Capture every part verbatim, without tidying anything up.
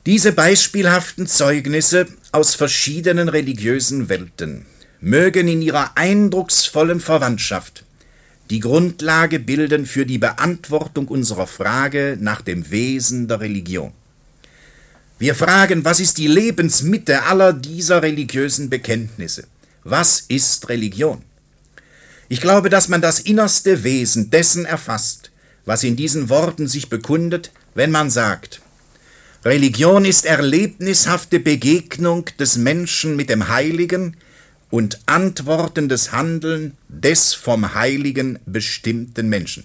Diese beispielhaften Zeugnisse aus verschiedenen religiösen Welten mögen in ihrer eindrucksvollen Verwandtschaft die Grundlage bilden für die Beantwortung unserer Frage nach dem Wesen der Religion. Wir fragen, was ist die Lebensmitte aller dieser religiösen Bekenntnisse? Was ist Religion? Ich glaube, dass man das innerste Wesen dessen erfasst, was in diesen Worten sich bekundet, wenn man sagt: Religion ist erlebnishafte Begegnung des Menschen mit dem Heiligen und antwortendes Handeln des vom Heiligen bestimmten Menschen.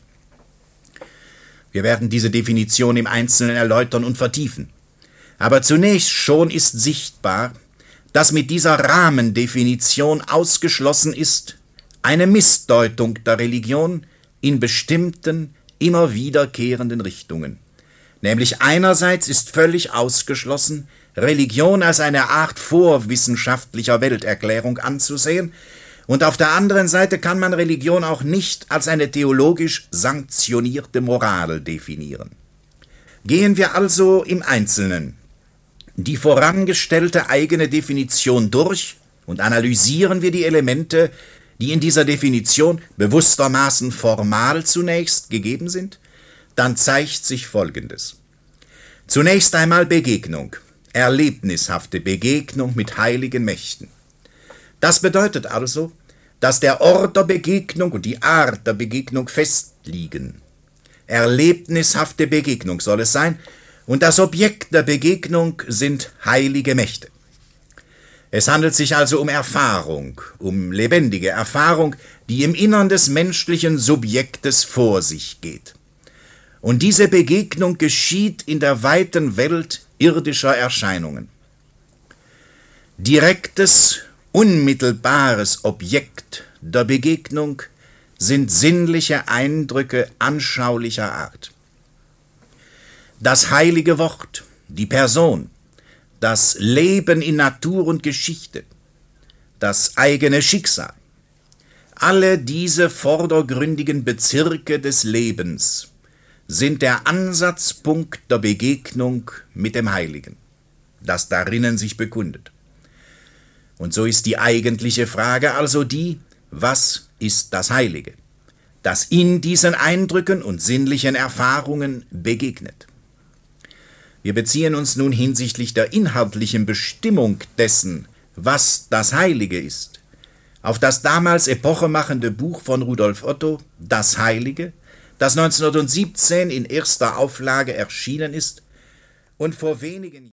Wir werden diese Definition im Einzelnen erläutern und vertiefen. Aber zunächst schon ist sichtbar, dass mit dieser Rahmendefinition ausgeschlossen ist eine Missdeutung der Religion in bestimmten, immer wiederkehrenden Richtungen. Nämlich einerseits ist völlig ausgeschlossen, Religion als eine Art vorwissenschaftlicher Welterklärung anzusehen, und auf der anderen Seite kann man Religion auch nicht als eine theologisch sanktionierte Moral definieren. Gehen wir also im Einzelnen die vorangestellte eigene Definition durch und analysieren wir die Elemente, die in dieser Definition bewusstermaßen formal zunächst gegeben sind, dann zeigt sich Folgendes. Zunächst einmal Begegnung, erlebnishafte Begegnung mit heiligen Mächten. Das bedeutet also, dass der Ort der Begegnung und die Art der Begegnung festliegen. Erlebnishafte Begegnung soll es sein, und das Objekt der Begegnung sind heilige Mächte. Es handelt sich also um Erfahrung, um lebendige Erfahrung, die im Innern des menschlichen Subjektes vor sich geht. Und diese Begegnung geschieht in der weiten Welt irdischer Erscheinungen. Direktes, unmittelbares Objekt der Begegnung sind sinnliche Eindrücke anschaulicher Art. Das heilige Wort, die Person, das Leben in Natur und Geschichte, das eigene Schicksal, alle diese vordergründigen Bezirke des Lebens sind der Ansatzpunkt der Begegnung mit dem Heiligen, das darinnen sich bekundet. Und so ist die eigentliche Frage also die: Was ist das Heilige, das in diesen Eindrücken und sinnlichen Erfahrungen begegnet? Wir beziehen uns nun hinsichtlich der inhaltlichen Bestimmung dessen, was das Heilige ist, auf das damals epochemachende Buch von Rudolf Otto, Das Heilige, das neunzehnhundertsiebzehn in erster Auflage erschienen ist und vor wenigen